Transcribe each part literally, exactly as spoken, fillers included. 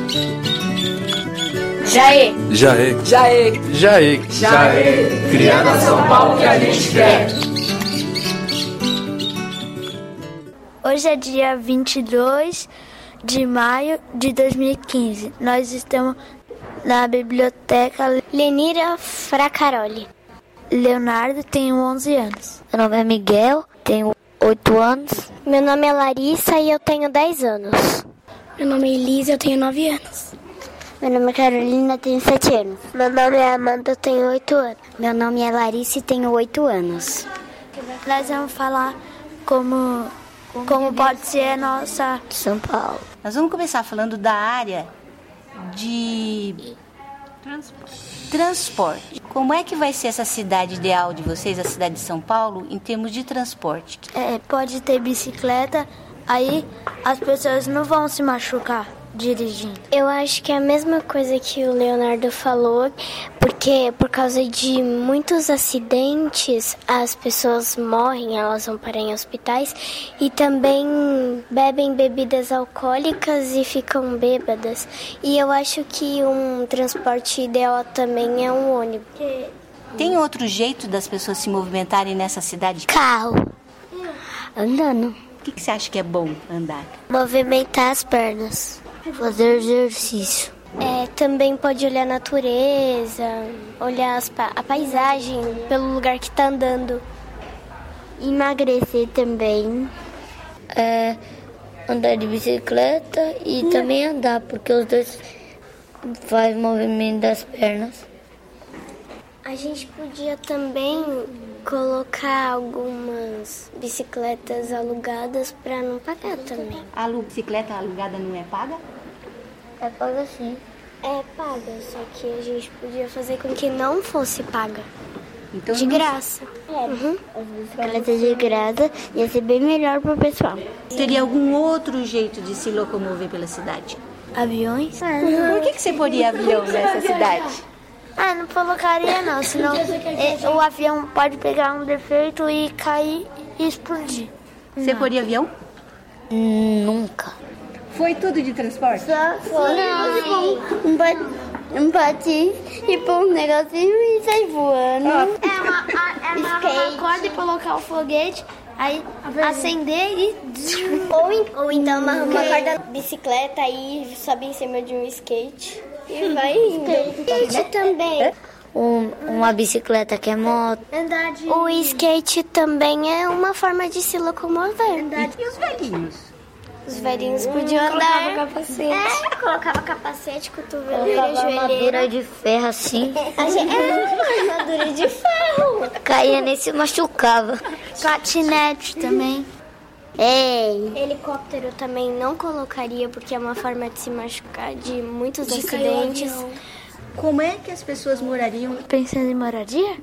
Jaê, Jaê, Jaê, Jaê, Jaê, criando a São Paulo que a gente quer. Hoje é dia vinte e dois de maio de dois mil e quinze. Nós estamos na biblioteca Lenira Fracaroli. Leonardo tem onze anos. Meu nome é Miguel, tenho oito anos. Meu nome é Larissa e eu tenho dez anos. Meu nome é Elisa e eu tenho nove anos. Meu nome é Carolina, eu tenho sete anos. Meu nome é Amanda, eu tenho oito anos. Meu nome é Larissa e tenho oito anos. Nós vamos falar como, como pode ser a nossa São Paulo. Nós vamos começar falando da área de transporte. transporte. Como é que vai ser essa cidade ideal de vocês, a cidade de São Paulo, em termos de transporte? É, pode ter bicicleta, aí as pessoas não vão se machucar dirigindo. Eu acho que é a mesma coisa que o Leonardo falou, porque por causa de muitos acidentes as pessoas morrem, elas vão parar em hospitais e também bebem bebidas alcoólicas e ficam bêbadas. E eu acho que um transporte ideal também é um ônibus. Tem outro jeito das pessoas se movimentarem nessa cidade? Carro. Andando. O que, que você acha que é bom andar? Movimentar as pernas. Fazer exercício. É, também pode olhar a natureza, olhar as pa- a paisagem pelo lugar que está andando. Emagrecer também. É, andar de bicicleta e Não. também andar, porque os dois faz movimento das pernas. A gente podia também colocar algumas bicicletas alugadas para não pagar também. A bicicleta alugada não é paga? É paga sim. É paga, só que a gente podia fazer com que não fosse paga. Então, de não... graça. É. Uhum. As bicicletas de graça ia ser bem melhor para o pessoal. Teria algum outro jeito de se locomover pela cidade? Aviões? Uhum. Por que, que você poria avião nessa cidade? Ah, não colocaria não, senão é, o avião pode pegar um defeito e cair e explodir. Você não. poria avião? Hum, nunca. Foi tudo de transporte? Só foi. Não, um, pat, um patins e pôr um negocinho e sair voando. É uma, é uma, uma corda e colocar o foguete, aí acender e... Ou, ou então uma, uma corda bicicleta e sobe em cima de um skate e vai indo. Skate também. Um, uma bicicleta que é moto. O skate também é uma forma de se locomover. E os velhinhos? Os velhinhos podiam andar. Colocava capacete. É, colocava capacete, cotoveleira, joelheira. Armadura de ferro assim. A gente, é uma armadura de ferro. Caía nem se machucava. Patinete também. Ei. Helicóptero também não colocaria, porque é uma forma de se machucar de muitos de acidentes. Como é que as pessoas morariam? Pensando em moradia?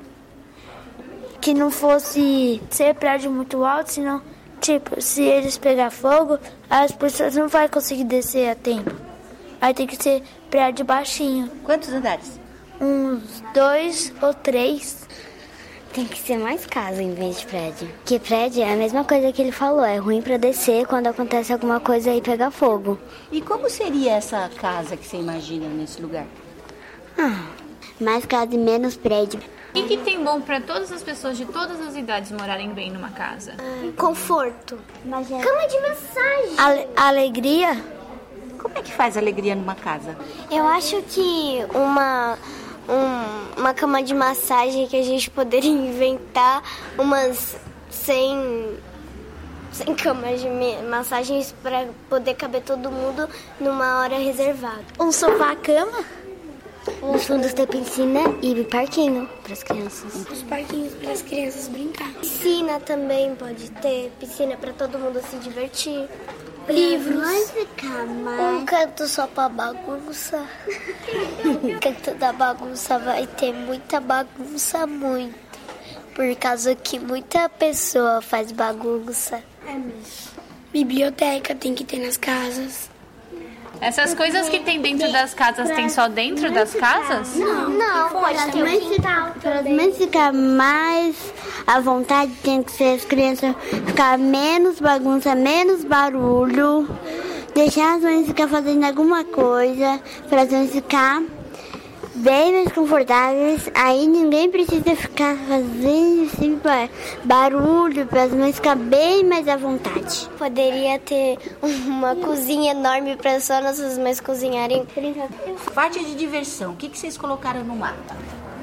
Que não fosse ser prédio muito alto, senão... Tipo, se eles pegar fogo, as pessoas não vão conseguir descer a tempo. Aí tem que ser prédio baixinho. Quantos andares? Uns dois ou três. Tem que ser mais casa em vez de prédio. Porque prédio é a mesma coisa que ele falou. É ruim pra descer quando acontece alguma coisa e pegar fogo. E como seria essa casa que você imagina nesse lugar? Ah, mais casa e menos prédio. O que, que tem bom para todas as pessoas de todas as idades morarem bem numa casa? Ah, conforto. Imagina. Cama de massagem. Ale- alegria? Como é que faz alegria numa casa? Eu acho que uma, um, uma cama de massagem que a gente poderia inventar umas cem, cem camas de massagens para poder caber todo mundo numa hora reservada. Um sofá-cama? Nos fundos tem piscina e parquinho para as crianças. Os parquinhos para as crianças brincar. Piscina também pode ter, piscina para todo mundo se divertir. Livros. Um canto só para bagunça. O canto da bagunça vai ter muita bagunça, muito. Por causa que muita pessoa faz bagunça. É mesmo. Biblioteca tem que ter nas casas. Essas coisas que tem dentro das casas, tem só dentro das casas? Não, não, pode ter um quintal. Para as mães ficar mais à vontade, tem que ser as crianças ficar menos bagunça, menos barulho, deixar as mães ficar fazendo alguma coisa, para as mães ficar bem mais confortáveis. Aí ninguém precisa ficar fazendo assim, barulho, para as mães ficar bem mais à vontade. Poderia ter uma cozinha enorme para só nossas mães cozinharem. Parte de diversão, o que, que vocês colocaram no mapa?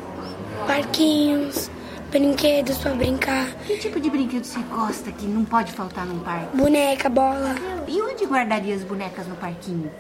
Parquinhos, brinquedos pra brincar. Que tipo de brinquedo você gosta que não pode faltar num parque? Boneca, bola. E onde guardaria as bonecas no parquinho?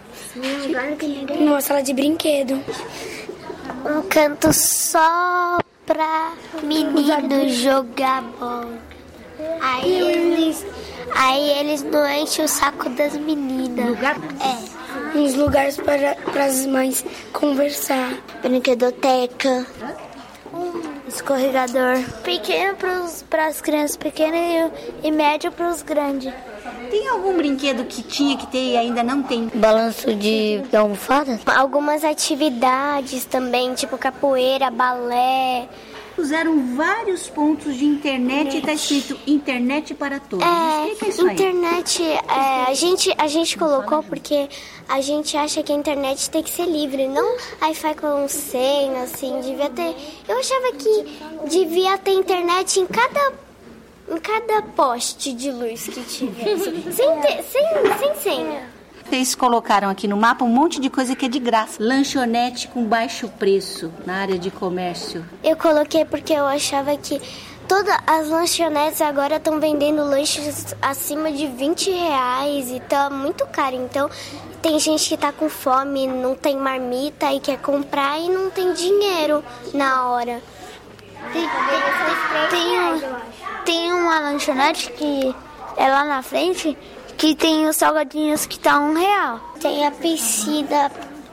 Numa sala de brinquedo. Um canto só pra menino jogar bola. Aí eles, aí eles não enchem o saco das meninas. Lugar? É. Uns lugares para, para as mães conversar. Brinquedoteca. Escorregador. Pequeno para as crianças pequenas e, e médio para os grandes. Tem algum brinquedo que tinha que ter e ainda não tem? Balanço de almofada? Algumas atividades também, tipo capoeira, balé. Usaram vários pontos de internet e está escrito internet para todos. É, Explica isso aí. internet, é, a, gente, a gente colocou porque a gente acha que a internet tem que ser livre, não Wi-Fi com senha, assim, devia ter... Eu achava que devia ter internet em cada, em cada poste de luz que tivesse, sem, ter, sem, sem senha. Vocês colocaram aqui no mapa um monte de coisa que é de graça. Lanchonete com baixo preço na área de comércio. Eu coloquei porque eu achava que todas as lanchonetes agora estão vendendo lanches acima de vinte reais e tá muito caro. Então tem gente que tá com fome, não tem marmita e quer comprar e não tem dinheiro na hora. Tem, tem, tem, tem uma lanchonete que é lá na frente, que tem os salgadinhos que tá um real. Tem a piscina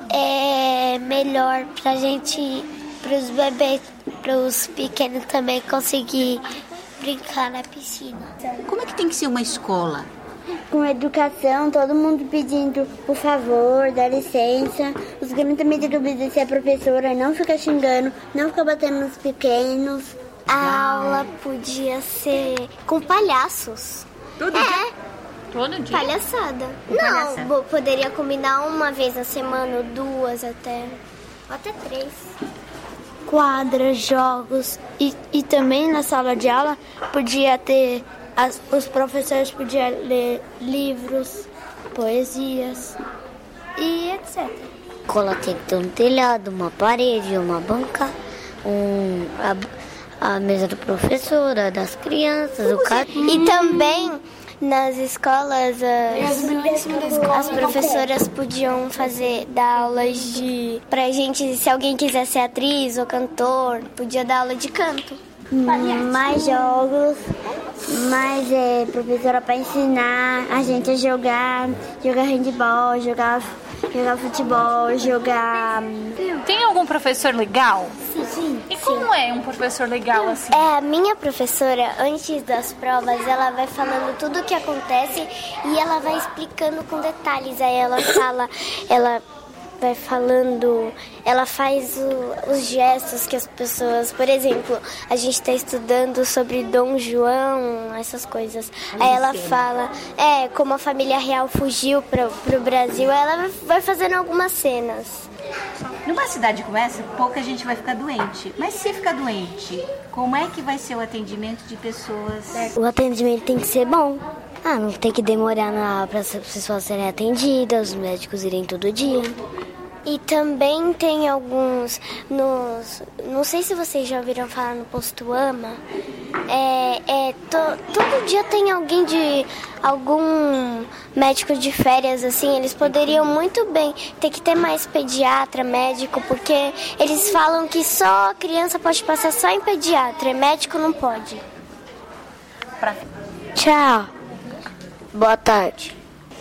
é melhor pra gente, pros bebês, pros pequenos também conseguir brincar na piscina. Como é que tem que ser uma escola? Com educação, todo mundo pedindo por favor, dá licença. Os grandes também têm que obedecer a professora, não ficar xingando, não ficar batendo nos pequenos. A aula podia ser com palhaços. Todo é. dia? Todo dia? Palhaçada. Palhaçada. Não, poderia combinar uma vez na semana, duas até, até três. Quadras, jogos e, e também na sala de aula podia ter, as, os professores podiam ler livros, poesias e etcétera. A escola tem que ter um telhado, uma parede, uma banca, um, a, a mesa da professora, das crianças, o carro. E também nas escolas as, as professoras podiam fazer dar aulas de pra gente, se alguém quiser ser atriz ou cantor, podia dar aula de canto. Mais jogos, mais é, professora para ensinar a gente a jogar, jogar handball, jogar, jogar futebol, jogar... Tem algum professor legal? Sim. E como é um professor legal assim? É, a minha professora, antes das provas, ela vai falando tudo o que acontece e ela vai explicando com detalhes. Aí ela fala, ela vai falando, ela faz o, os gestos que as pessoas... Por exemplo, a gente está estudando sobre Dom João, essas coisas. Aí ela fala, é, como a família real fugiu para o Brasil, ela vai fazendo algumas cenas. Numa cidade como essa, pouca gente vai ficar doente. Mas se ficar doente, como é que vai ser o atendimento de pessoas? O atendimento tem que ser bom. Ah, não tem que demorar para as pessoas serem atendidas, os médicos irem todo dia. E também tem alguns, nos, não sei se vocês já ouviram falar no Posto Ama, é, é, to, todo dia tem alguém de, algum médico de férias, assim, eles poderiam muito bem ter que ter mais pediatra, médico, porque eles falam que só criança pode passar só em pediatra, médico não pode. Pra... Tchau. Boa tarde.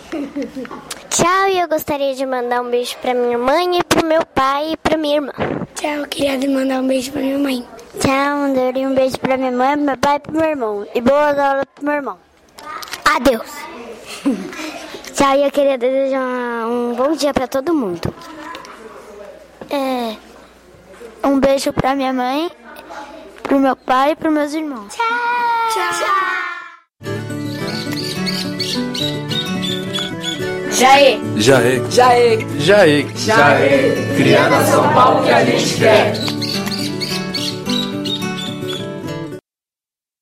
Tchau, e eu gostaria de mandar um beijo pra minha mãe e pro meu pai e pra minha irmã. Tchau, eu queria mandar um beijo pra minha mãe. Tchau, mandaria um beijo pra minha mãe, pro meu pai e pro meu irmão. E boas aulas pro meu irmão. Adeus. Tchau, e eu queria desejar um bom dia pra todo mundo. É, um beijo pra minha mãe, pro meu pai e pros meus irmãos. Tchau. Tchau. Tchau. Jaê. Jaê. Jaê. Jaê. Já é. Criando a São Paulo que a gente quer.